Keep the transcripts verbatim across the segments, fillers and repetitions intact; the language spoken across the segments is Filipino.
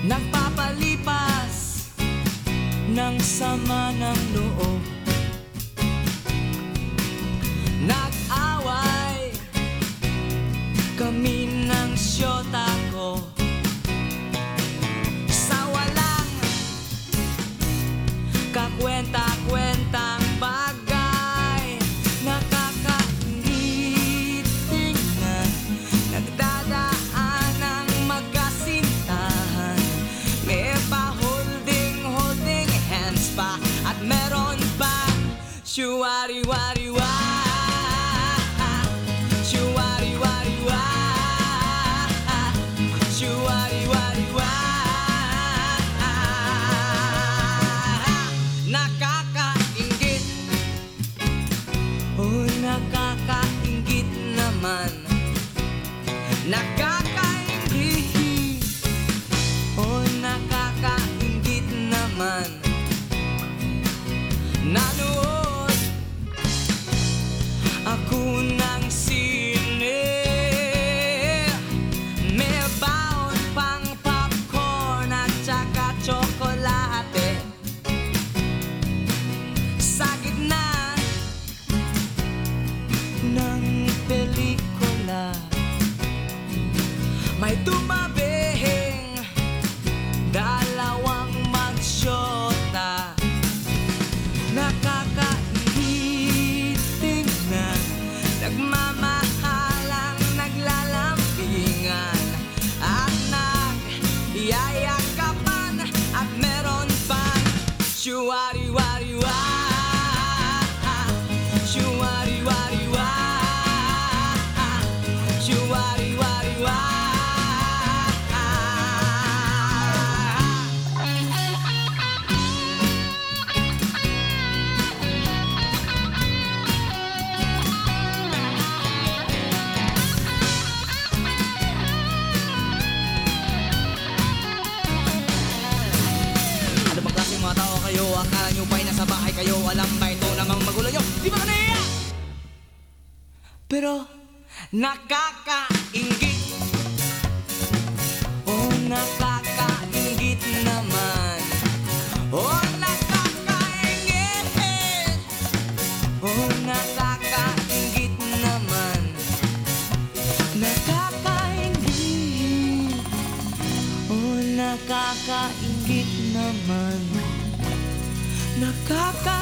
nagpapalipas ng sama ng loob. Nag-away kami ng siyota ko sa walang kakwenta-kwentang bagay. Nakakaingit tingnan, nagdadaan ng magkasintahan. May pa-holding-holding hands pa, at meron pa shuwari-wari-wa, shuwari-wari-wa, shuwari-wari-wa. Nakakainggit, oh nakakainggit naman. Nakakainggit, oh nakakainggit naman. Nanood ako ng sine, may baon pang popcorn at saka tsokolate. Sa gitna ng pelikula, may tumabing dalawang magsyota. Nakakaingit tingnan, nagmamahalang naglalampingan at nagyayakapan, at meron pang shuwari-wari-wa, shuwari-wari-wa, shuwari-wari-wa. Ano bang klaseng mga tao kayo? Akala nyo ba'y nasa bahay kayo? Alam ba ito namang magulo nyo? Di ba kanaya? Pero nakakainggit, oh nakakainggit naman. Oh nakakainggit, oh nakakainggit naman. Nakakainggit, oh nakakainggit naman.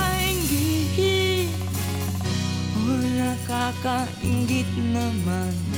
Nakakainggit, oh nakakainggit naman.